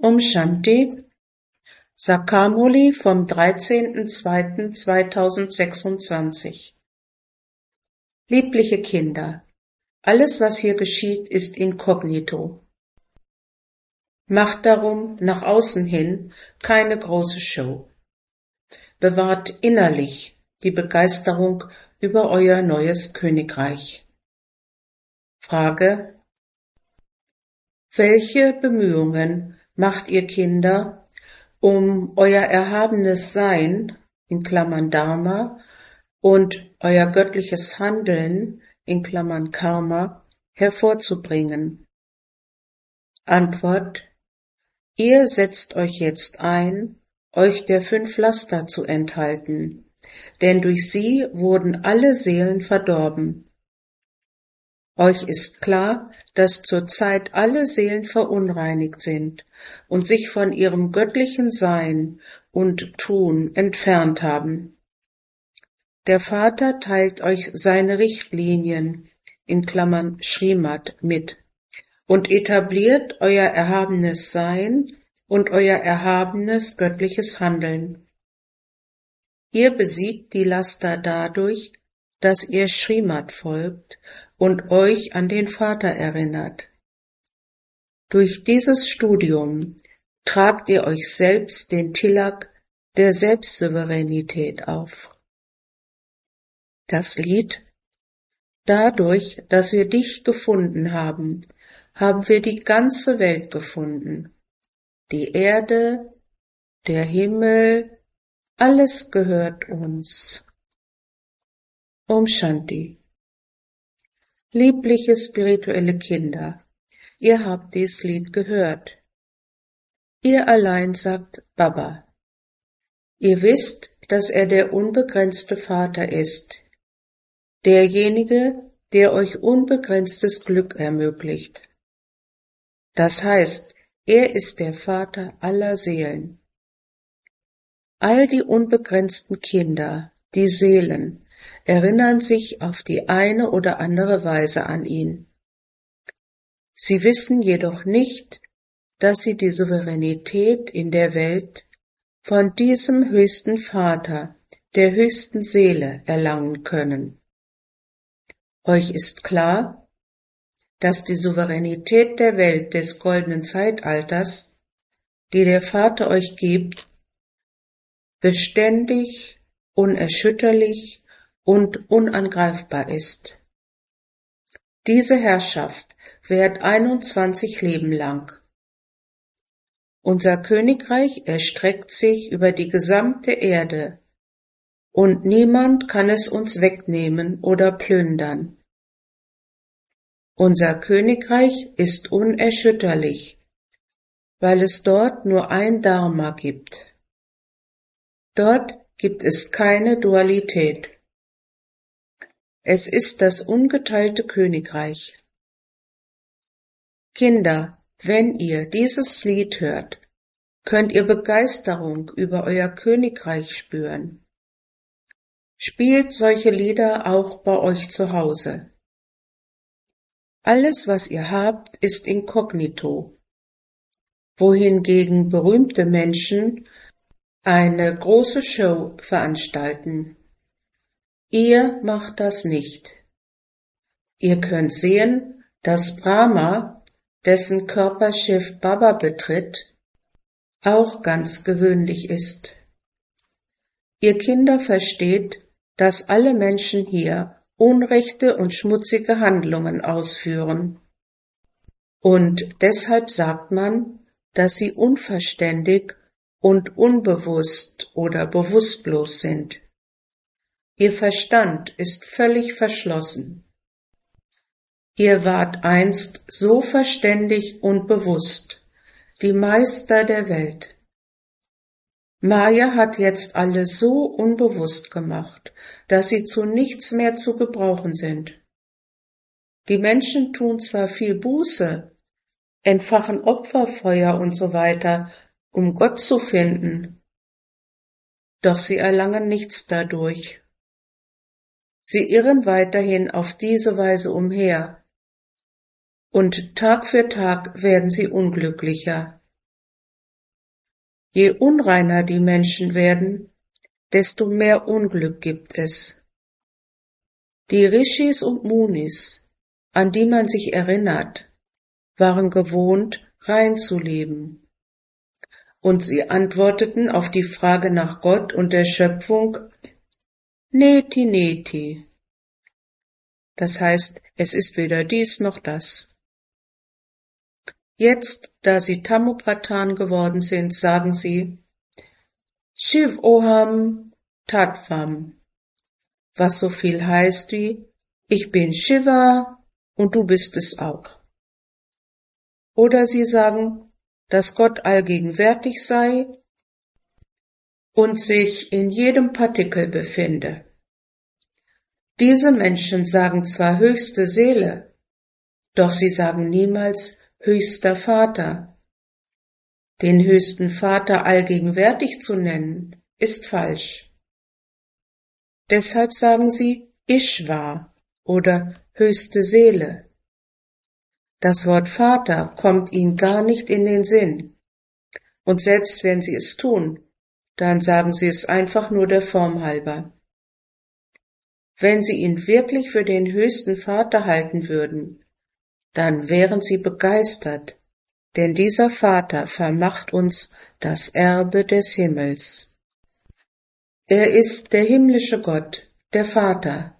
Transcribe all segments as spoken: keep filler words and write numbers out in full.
Om Shanti, Sakamuli vom dreizehnten zweiten zweitausendsechsundzwanzig. Liebliche Kinder, alles, was hier geschieht, ist inkognito. Macht darum nach außen hin keine große Show. Bewahrt innerlich die Begeisterung über euer neues Königreich. Frage: Welche Bemühungen macht ihr Kinder, um euer erhabenes Sein, in Klammern Dharma, und euer göttliches Handeln, in Klammern Karma, hervorzubringen? Antwort: Ihr setzt euch jetzt ein, euch der fünf Laster zu enthalten, denn durch sie wurden alle Seelen verdorben. Euch ist klar, dass zurzeit alle Seelen verunreinigt sind und sich von ihrem göttlichen Sein und Tun entfernt haben. Der Vater teilt euch seine Richtlinien, in Klammern Srimad, mit und etabliert euer erhabenes Sein und euer erhabenes göttliches Handeln. Ihr besiegt die Laster dadurch, dass ihr Srimad folgt und euch an den Vater erinnert. Durch dieses Studium tragt ihr euch selbst den Tilak der Selbstsouveränität auf. Das Lied: Dadurch, dass wir dich gefunden haben, haben wir die ganze Welt gefunden. Die Erde, der Himmel, alles gehört uns. Om Shanti. Liebliche spirituelle Kinder, ihr habt dies Lied gehört. Ihr allein sagt Baba. Ihr wisst, dass er der unbegrenzte Vater ist, derjenige, der euch unbegrenztes Glück ermöglicht. Das heißt, er ist der Vater aller Seelen. All die unbegrenzten Kinder, die Seelen, erinnern sich auf die eine oder andere Weise an ihn. Sie wissen jedoch nicht, dass sie die Souveränität in der Welt von diesem höchsten Vater, der höchsten Seele, erlangen können. Euch ist klar, dass die Souveränität der Welt des goldenen Zeitalters, die der Vater euch gibt, beständig, unerschütterlich und unangreifbar ist. Diese Herrschaft währt einundzwanzig Leben lang. Unser Königreich erstreckt sich über die gesamte Erde, und niemand kann es uns wegnehmen oder plündern. Unser Königreich ist unerschütterlich, weil es dort nur ein Dharma gibt. Dort gibt es keine Dualität. Es ist das ungeteilte Königreich. Kinder, wenn ihr dieses Lied hört, könnt ihr Begeisterung über euer Königreich spüren. Spielt solche Lieder auch bei euch zu Hause. Alles, was ihr habt, ist inkognito, wohingegen berühmte Menschen eine große Show veranstalten. Ihr macht das nicht. Ihr könnt sehen, dass Brahma, dessen Körperschiff Baba betritt, auch ganz gewöhnlich ist. Ihr Kinder versteht, dass alle Menschen hier unrechte und schmutzige Handlungen ausführen. Und deshalb sagt man, dass sie unverständig und unbewusst oder bewusstlos sind. Ihr Verstand ist völlig verschlossen. Ihr wart einst so verständig und bewusst, die Meister der Welt. Maya hat jetzt alle so unbewusst gemacht, dass sie zu nichts mehr zu gebrauchen sind. Die Menschen tun zwar viel Buße, entfachen Opferfeuer und so weiter, um Gott zu finden, doch sie erlangen nichts dadurch. Sie irren weiterhin auf diese Weise umher, und Tag für Tag werden sie unglücklicher. Je unreiner die Menschen werden, desto mehr Unglück gibt es. Die Rishis und Munis, an die man sich erinnert, waren gewohnt, rein zu leben. Und sie antworteten auf die Frage nach Gott und der Schöpfung, Neti Neti. Das heißt, es ist weder dies noch das. Jetzt, da sie Tamopradhan geworden sind, sagen sie, Shiv Oham Tattvam, was so viel heißt wie, ich bin Shiva und du bist es auch. Oder sie sagen, dass Gott allgegenwärtig sei und sich in jedem Partikel befinde. Diese Menschen sagen zwar höchste Seele, doch sie sagen niemals höchster Vater. Den höchsten Vater allgegenwärtig zu nennen, ist falsch. Deshalb sagen sie Ishva oder höchste Seele. Das Wort Vater kommt ihnen gar nicht in den Sinn. Und selbst wenn sie es tun, dann sagen sie es einfach nur der Form halber. Wenn sie ihn wirklich für den höchsten Vater halten würden, dann wären sie begeistert, denn dieser Vater vermacht uns das Erbe des Himmels. Er ist der himmlische Gott, der Vater.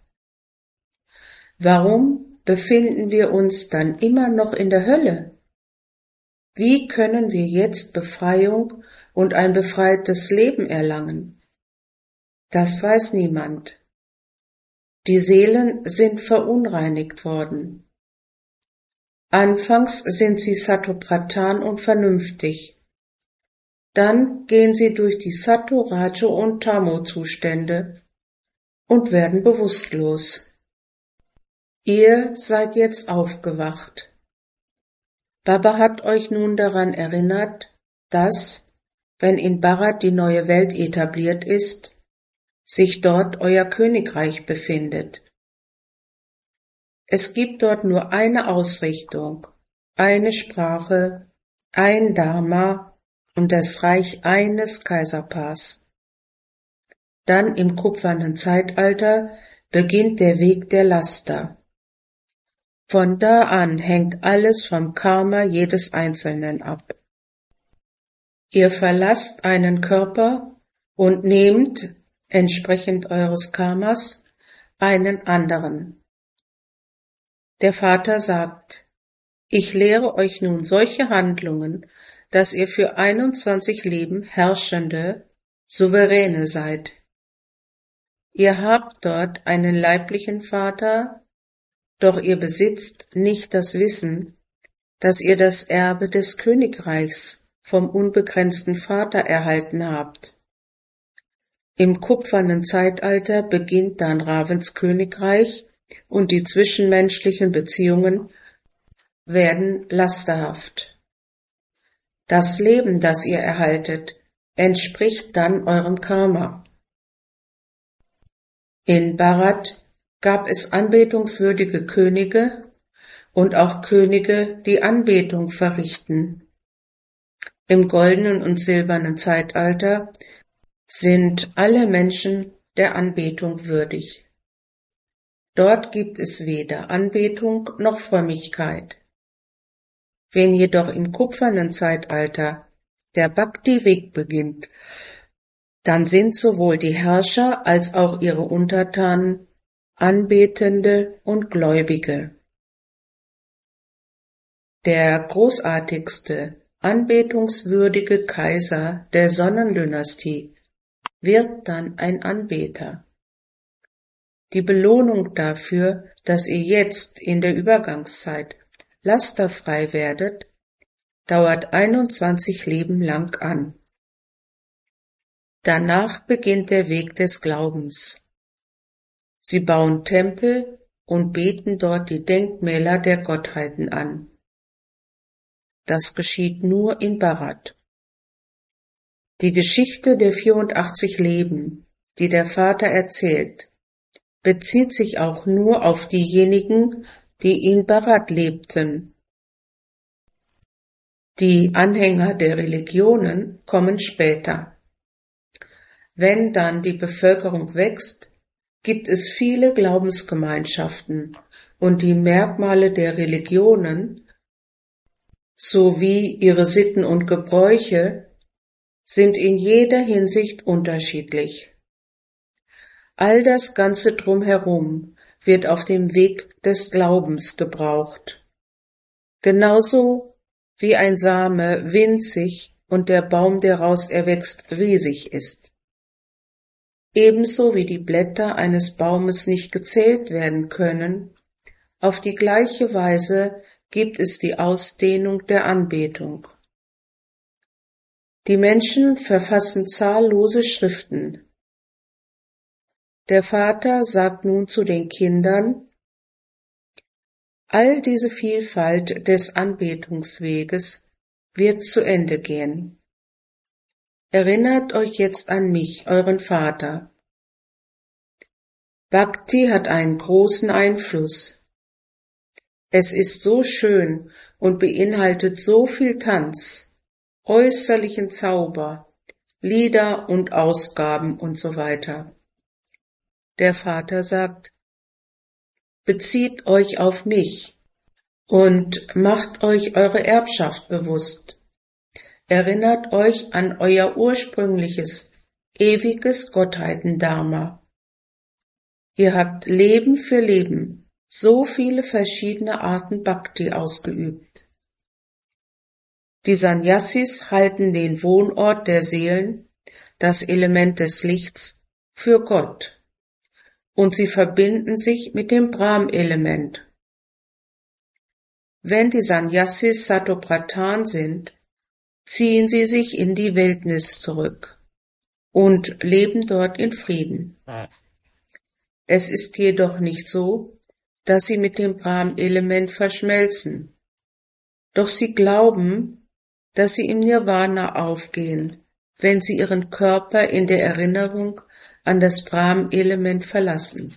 Warum befinden wir uns dann immer noch in der Hölle? Wie können wir jetzt Befreiung und ein befreites Leben erlangen? Das weiß niemand. Die Seelen sind verunreinigt worden. Anfangs sind sie Sattva-Pradhan und vernünftig. Dann gehen sie durch die Sattva-, Raja- und Tamo-Zustände und werden bewusstlos. Ihr seid jetzt aufgewacht. Baba hat euch nun daran erinnert, dass, wenn in Bharat die neue Welt etabliert ist, sich dort euer Königreich befindet. Es gibt dort nur eine Ausrichtung, eine Sprache, ein Dharma und das Reich eines Kaiserpaars. Dann im kupfernen Zeitalter beginnt der Weg der Laster. Von da an hängt alles vom Karma jedes Einzelnen ab. Ihr verlasst einen Körper und nehmt, entsprechend eures Karmas, einen anderen. Der Vater sagt, ich lehre euch nun solche Handlungen, dass ihr für einundzwanzig Leben Herrschende, Souveräne seid. Ihr habt dort einen leiblichen Vater, doch ihr besitzt nicht das Wissen, dass ihr das Erbe des Königreichs vom unbegrenzten Vater erhalten habt. Im kupfernen Zeitalter beginnt dann Ravens Königreich und die zwischenmenschlichen Beziehungen werden lasterhaft. Das Leben, das ihr erhaltet, entspricht dann eurem Karma. In Bharat gab es anbetungswürdige Könige und auch Könige, die Anbetung verrichten. Im goldenen und silbernen Zeitalter sind alle Menschen der Anbetung würdig. Dort gibt es weder Anbetung noch Frömmigkeit. Wenn jedoch im kupfernen Zeitalter der Bhakti-Weg beginnt, dann sind sowohl die Herrscher als auch ihre Untertanen Anbetende und Gläubige. Der großartigste, anbetungswürdige Kaiser der Sonnendynastie wird dann ein Anbeter. Die Belohnung dafür, dass ihr jetzt in der Übergangszeit lasterfrei werdet, dauert einundzwanzig Leben lang an. Danach beginnt der Weg des Glaubens. Sie bauen Tempel und beten dort die Denkmäler der Gottheiten an. Das geschieht nur in Bharat. Die Geschichte der vierundachtzig Leben, die der Vater erzählt, bezieht sich auch nur auf diejenigen, die in Bharat lebten. Die Anhänger der Religionen kommen später. Wenn dann die Bevölkerung wächst, gibt es viele Glaubensgemeinschaften und die Merkmale der Religionen sowie ihre Sitten und Gebräuche sind in jeder Hinsicht unterschiedlich. All das Ganze drumherum wird auf dem Weg des Glaubens gebraucht. Genauso wie ein Same winzig und der Baum, der daraus erwächst, riesig ist. Ebenso wie die Blätter eines Baumes nicht gezählt werden können, auf die gleiche Weise gibt es die Ausdehnung der Anbetung. Die Menschen verfassen zahllose Schriften. Der Vater sagt nun zu den Kindern: All diese Vielfalt des Anbetungsweges wird zu Ende gehen. Erinnert euch jetzt an mich, euren Vater. Bhakti hat einen großen Einfluss. Es ist so schön und beinhaltet so viel Tanz, äußerlichen Zauber, Lieder und Ausgaben und so weiter. Der Vater sagt: Bezieht euch auf mich und macht euch eure Erbschaft bewusst. Erinnert euch an euer ursprüngliches, ewiges Gottheitendharma. Ihr habt Leben für Leben so viele verschiedene Arten Bhakti ausgeübt. Die Sannyasis halten den Wohnort der Seelen, das Element des Lichts, für Gott, und sie verbinden sich mit dem Brahm-Element. Wenn die Sannyasis Satopradhan sind, ziehen sie sich in die Wildnis zurück und leben dort in Frieden. Es ist jedoch nicht so, dass sie mit dem Brahm-Element verschmelzen. Doch sie glauben, dass sie im Nirvana aufgehen, wenn sie ihren Körper in der Erinnerung an das Brahm-Element verlassen.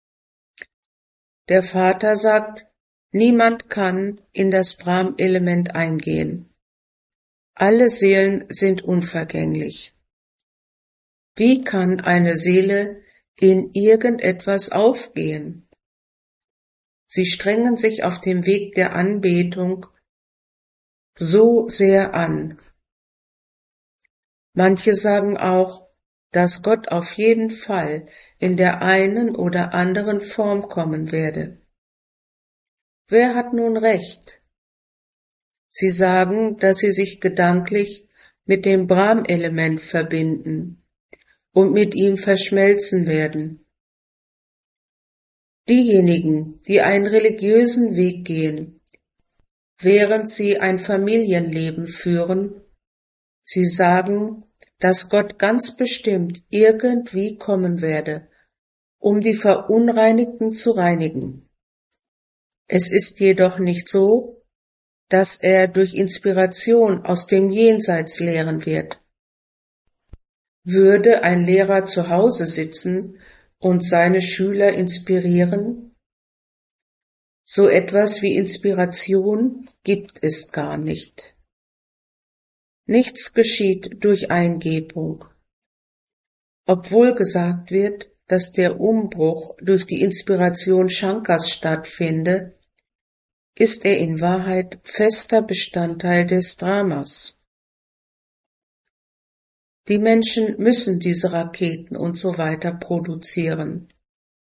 Der Vater sagt, niemand kann in das Brahm-Element eingehen. Alle Seelen sind unvergänglich. Wie kann eine Seele in irgendetwas aufgehen? Sie strengen sich auf dem Weg der Anbetung so sehr an. Manche sagen auch, dass Gott auf jeden Fall in der einen oder anderen Form kommen werde. Wer hat nun recht? Sie sagen, dass sie sich gedanklich mit dem Brahm-Element verbinden und mit ihm verschmelzen werden. Diejenigen, die einen religiösen Weg gehen, während sie ein Familienleben führen, sie sagen, dass Gott ganz bestimmt irgendwie kommen werde, um die Verunreinigten zu reinigen. Es ist jedoch nicht so, dass er durch Inspiration aus dem Jenseits lehren wird. Würde ein Lehrer zu Hause sitzen und seine Schüler inspirieren? So etwas wie Inspiration gibt es gar nicht. Nichts geschieht durch Eingebung. Obwohl gesagt wird, dass der Umbruch durch die Inspiration Shankars stattfinde, ist er in Wahrheit fester Bestandteil des Dramas. Die Menschen müssen diese Raketen und so weiter produzieren.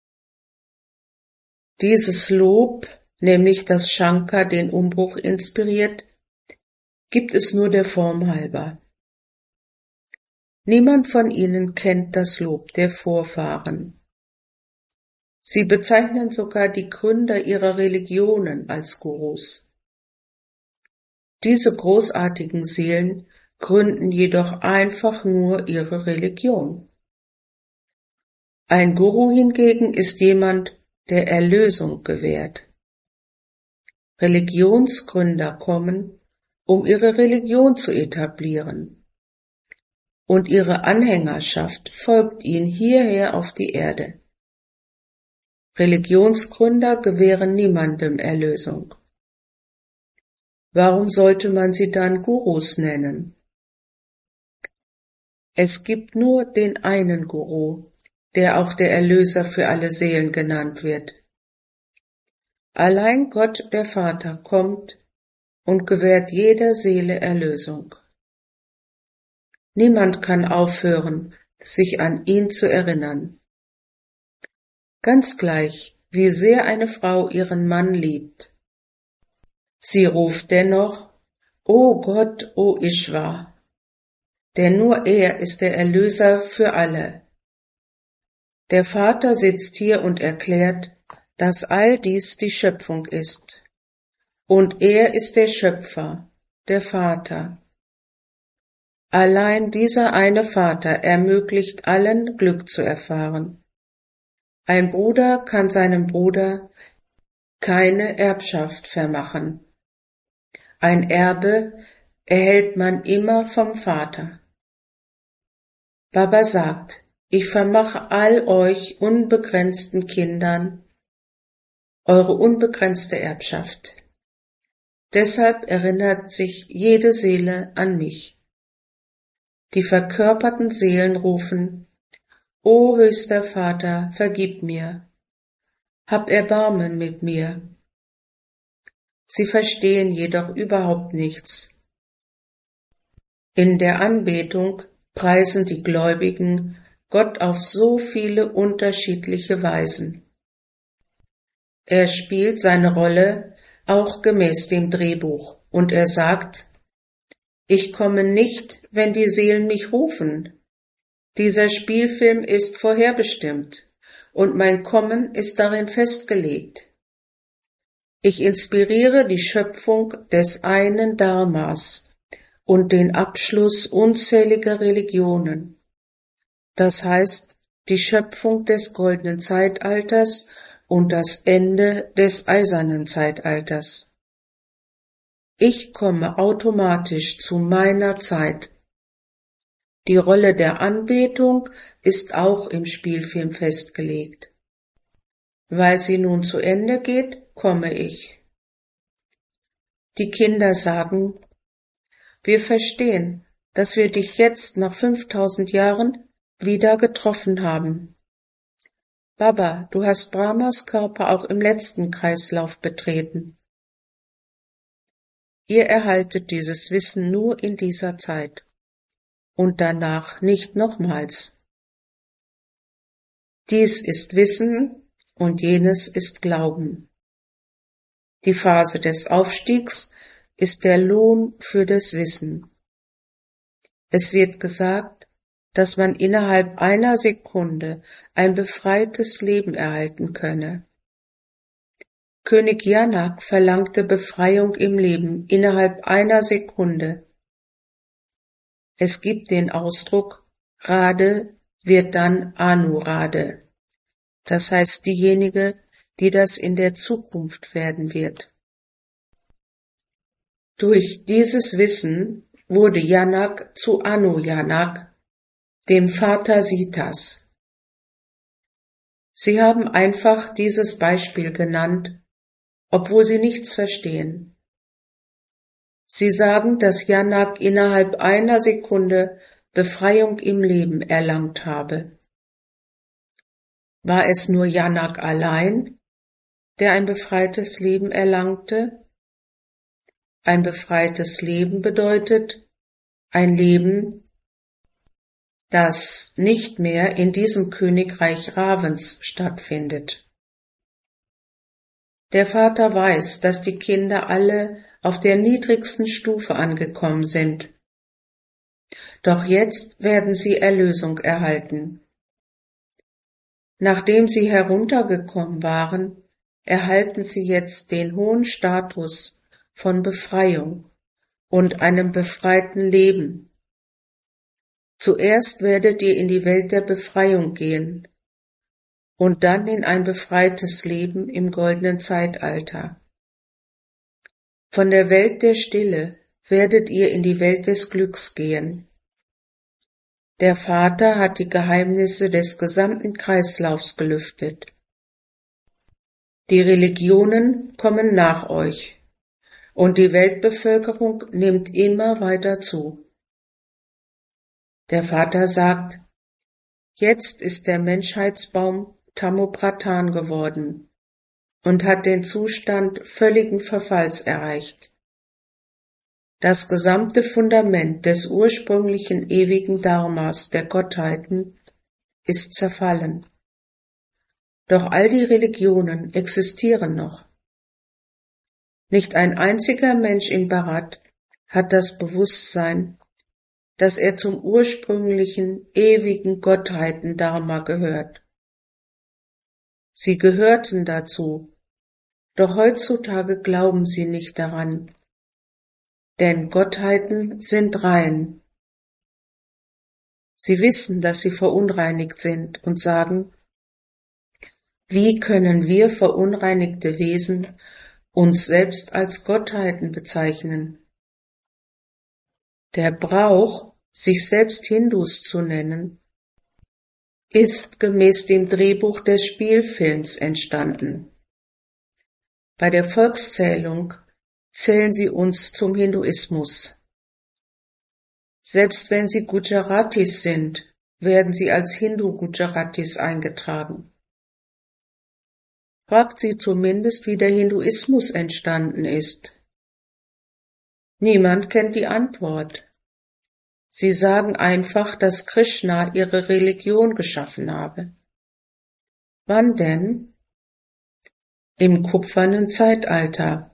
Dieses Lob, nämlich dass Shankar den Umbruch inspiriert, gibt es nur der Form halber. Niemand von ihnen kennt das Lob der Vorfahren. Sie bezeichnen sogar die Gründer ihrer Religionen als Gurus. Diese großartigen Seelen gründen jedoch einfach nur ihre Religion. Ein Guru hingegen ist jemand, der Erlösung gewährt. Religionsgründer kommen, um ihre Religion zu etablieren. Und ihre Anhängerschaft folgt ihnen hierher auf die Erde. Religionsgründer gewähren niemandem Erlösung. Warum sollte man sie dann Gurus nennen? Es gibt nur den einen Guru, der auch der Erlöser für alle Seelen genannt wird. Allein Gott der Vater kommt und gewährt jeder Seele Erlösung. Niemand kann aufhören, sich an ihn zu erinnern. Ganz gleich, wie sehr eine Frau ihren Mann liebt. Sie ruft dennoch, O Gott, O Ishvar, denn nur er ist der Erlöser für alle. Der Vater sitzt hier und erklärt, dass all dies die Schöpfung ist. Und er ist der Schöpfer, der Vater. Allein dieser eine Vater ermöglicht allen Glück zu erfahren. Ein Bruder kann seinem Bruder keine Erbschaft vermachen. Ein Erbe erhält man immer vom Vater. Baba sagt, ich vermache all euch unbegrenzten Kindern eure unbegrenzte Erbschaft. Deshalb erinnert sich jede Seele an mich. Die verkörperten Seelen rufen, O höchster Vater, vergib mir, hab Erbarmen mit mir. Sie verstehen jedoch überhaupt nichts. In der Anbetung preisen die Gläubigen Gott auf so viele unterschiedliche Weisen. Er spielt seine Rolle auch gemäß dem Drehbuch und er sagt, ich komme nicht, wenn die Seelen mich rufen. Dieser Spielfilm ist vorherbestimmt und mein Kommen ist darin festgelegt. Ich inspiriere die Schöpfung des einen Dharmas und den Abschluss unzähliger Religionen. Das heißt, die Schöpfung des goldenen Zeitalters und das Ende des eisernen Zeitalters. Ich komme automatisch zu meiner Zeit. Die Rolle der Anbetung ist auch im Spielfilm festgelegt. Weil sie nun zu Ende geht, komme ich. Die Kinder sagen, wir verstehen, dass wir dich jetzt nach fünftausend Jahren wieder getroffen haben. Baba, du hast Brahmas Körper auch im letzten Kreislauf betreten. Ihr erhaltet dieses Wissen nur in dieser Zeit und danach nicht nochmals. Dies ist Wissen und jenes ist Glauben. Die Phase des Aufstiegs ist der Lohn für das Wissen. Es wird gesagt, dass man innerhalb einer Sekunde ein befreites Leben erhalten könne. König Janak verlangte Befreiung im Leben innerhalb einer Sekunde. Es gibt den Ausdruck, Rade wird dann Anurade, das heißt diejenige, die das in der Zukunft werden wird. Durch dieses Wissen wurde Janak zu Anu Janak, dem Vater Sitas. Sie haben einfach dieses Beispiel genannt, obwohl sie nichts verstehen. Sie sagen, dass Janak innerhalb einer Sekunde Befreiung im Leben erlangt habe. War es nur Janak allein, der ein befreites Leben erlangte? Ein befreites Leben bedeutet ein Leben, das nicht mehr in diesem Königreich Ravens stattfindet. Der Vater weiß, dass die Kinder alle auf der niedrigsten Stufe angekommen sind. Doch jetzt werden sie Erlösung erhalten. Nachdem sie heruntergekommen waren, erhalten sie jetzt den hohen Status von Befreiung und einem befreiten Leben. Zuerst werdet ihr in die Welt der Befreiung gehen und dann in ein befreites Leben im goldenen Zeitalter. Von der Welt der Stille werdet ihr in die Welt des Glücks gehen. Der Vater hat die Geheimnisse des gesamten Kreislaufs gelüftet. Die Religionen kommen nach euch, und die Weltbevölkerung nimmt immer weiter zu. Der Vater sagt, jetzt ist der Menschheitsbaum Thammupratan geworden und hat den Zustand völligen Verfalls erreicht. Das gesamte Fundament des ursprünglichen ewigen Dharmas der Gottheiten ist zerfallen. Doch all die Religionen existieren noch. Nicht ein einziger Mensch in Bharat hat das Bewusstsein, dass er zum ursprünglichen, ewigen Gottheiten-Dharma gehört. Sie gehörten dazu, doch heutzutage glauben sie nicht daran, denn Gottheiten sind rein. Sie wissen, dass sie verunreinigt sind und sagen, wie können wir verunreinigte Wesen uns selbst als Gottheiten bezeichnen? Der Brauch, sich selbst Hindus zu nennen, ist gemäß dem Drehbuch des Spielfilms entstanden. Bei der Volkszählung zählen sie uns zum Hinduismus. Selbst wenn sie Gujaratis sind, werden sie als Hindu-Gujaratis eingetragen. Fragt sie zumindest, wie der Hinduismus entstanden ist. Niemand kennt die Antwort. Sie sagen einfach, dass Krishna ihre Religion geschaffen habe. Wann denn? Im kupfernen Zeitalter.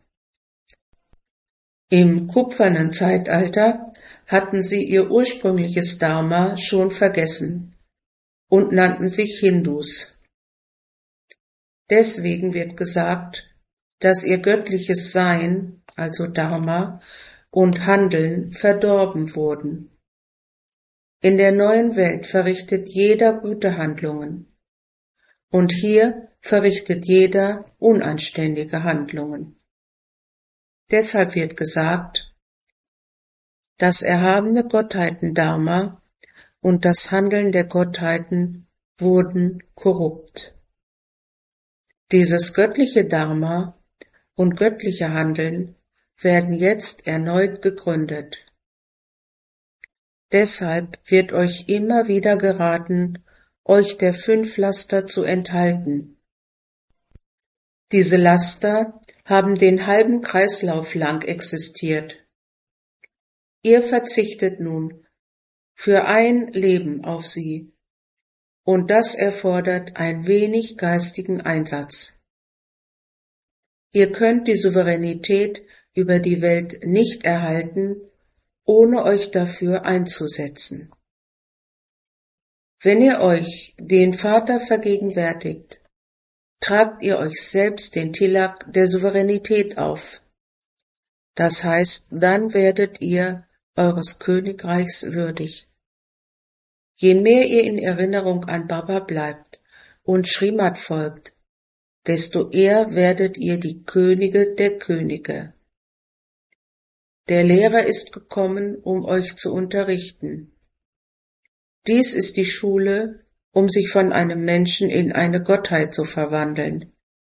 Im kupfernen Zeitalter hatten sie ihr ursprüngliches Dharma schon vergessen und nannten sich Hindus. Deswegen wird gesagt, dass ihr göttliches Sein, also Dharma, und Handeln verdorben wurden. In der neuen Welt verrichtet jeder gute Handlungen und hier verrichtet jeder unanständige Handlungen. Deshalb wird gesagt, das erhabene Gottheiten-Dharma und das Handeln der Gottheiten wurden korrupt. Dieses göttliche Dharma und göttliche Handeln werden jetzt erneut gegründet. Deshalb wird euch immer wieder geraten, euch der fünf Laster zu enthalten. Diese Laster haben den halben Kreislauf lang existiert. Ihr verzichtet nun für ein Leben auf sie, und das erfordert ein wenig geistigen Einsatz. Ihr könnt die Souveränität über die Welt nicht erhalten, ohne euch dafür einzusetzen. Wenn ihr euch den Vater vergegenwärtigt, tragt ihr euch selbst den Tilak der Souveränität auf. Das heißt, dann werdet ihr eures Königreichs würdig. Je mehr ihr in Erinnerung an Baba bleibt und Srimad folgt, desto eher werdet ihr die Könige der Könige. Der Lehrer ist gekommen, um euch zu unterrichten. Dies ist die Schule, um sich von einem Menschen in eine Gottheit zu verwandeln.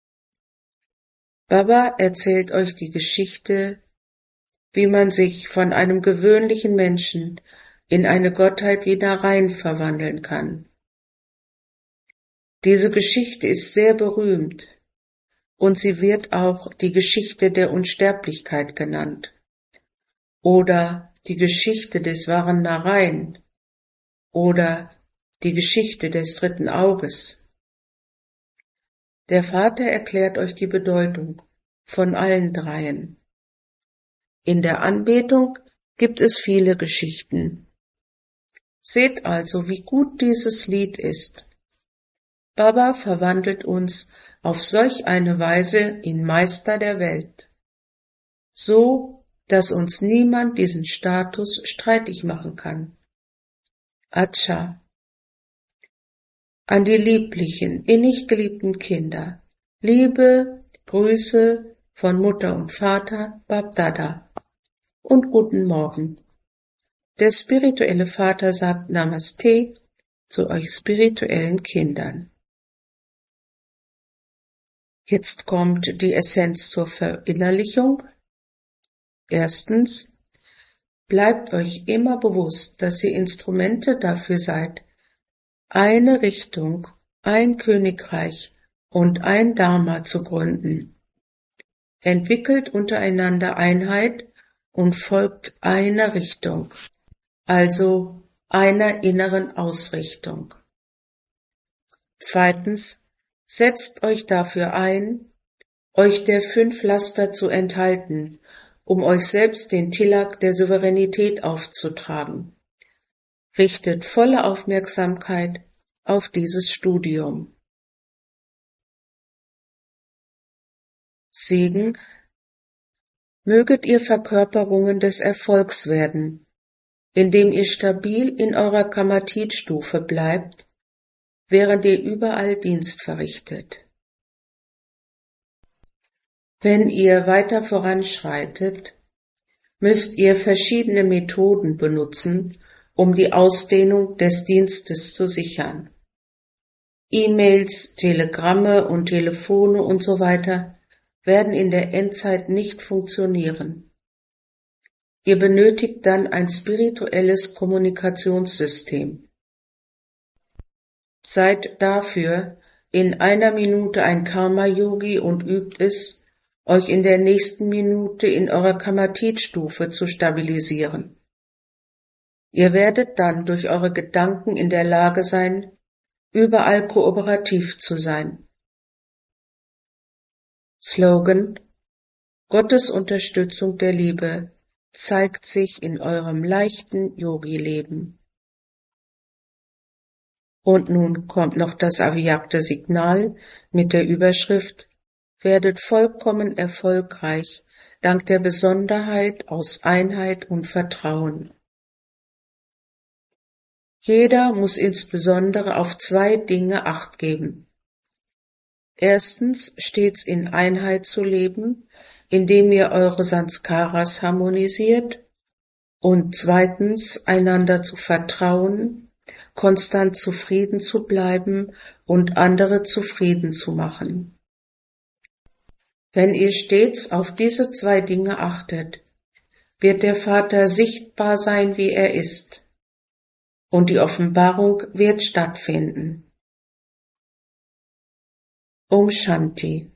Baba erzählt euch die Geschichte, wie man sich von einem gewöhnlichen Menschen in eine Gottheit wieder rein verwandeln kann. Diese Geschichte ist sehr berühmt und sie wird auch die Geschichte der Unsterblichkeit genannt oder die Geschichte des wahren Narayan oder die Geschichte des dritten Auges. Der Vater erklärt euch die Bedeutung von allen dreien. In der Anbetung gibt es viele Geschichten. Seht also, wie gut dieses Lied ist. Baba verwandelt uns auf solch eine Weise in Meister der Welt, so dass uns niemand diesen Status streitig machen kann. Acha. An die lieblichen, innig geliebten Kinder, Liebe, Grüße von Mutter und Vater, Babdada und guten Morgen. Der spirituelle Vater sagt Namaste zu euch spirituellen Kindern. Jetzt kommt die Essenz zur Verinnerlichung. Erstens, bleibt euch immer bewusst, dass ihr Instrumente dafür seid, eine Richtung, ein Königreich und ein Dharma zu gründen. Entwickelt untereinander Einheit und folgt einer Richtung, also einer inneren Ausrichtung. Zweitens, setzt euch dafür ein, euch der fünf Laster zu enthalten, um euch selbst den Tilak der Souveränität aufzutragen. Richtet volle Aufmerksamkeit auf dieses Studium. Segen, möget ihr Verkörperungen des Erfolgs werden, indem ihr stabil in eurer Kamatit-Stufe bleibt, während ihr überall Dienst verrichtet. Wenn ihr weiter voranschreitet, müsst ihr verschiedene Methoden benutzen, um die Ausdehnung des Dienstes zu sichern. E-Mails, Telegramme und Telefone und so weiter werden in der Endzeit nicht funktionieren. Ihr benötigt dann ein spirituelles Kommunikationssystem. Seid dafür in einer Minute ein Karma-Yogi und übt es, euch in der nächsten Minute in eurer Kamatit-Stufe zu stabilisieren. Ihr werdet dann durch eure Gedanken in der Lage sein, überall kooperativ zu sein. Slogan: Gottes Unterstützung der Liebe zeigt sich in eurem leichten Yogi-Leben. Und nun kommt noch das avyakta Signal mit der Überschrift: Werdet vollkommen erfolgreich dank der Besonderheit aus Einheit und Vertrauen. Jeder muss insbesondere auf zwei Dinge Acht geben. Erstens, stets in Einheit zu leben, indem ihr eure Sanskaras harmonisiert, und zweitens, einander zu vertrauen, konstant zufrieden zu bleiben und andere zufrieden zu machen. Wenn ihr stets auf diese zwei Dinge achtet, wird der Vater sichtbar sein, wie er ist, und die Offenbarung wird stattfinden. Om Shanti.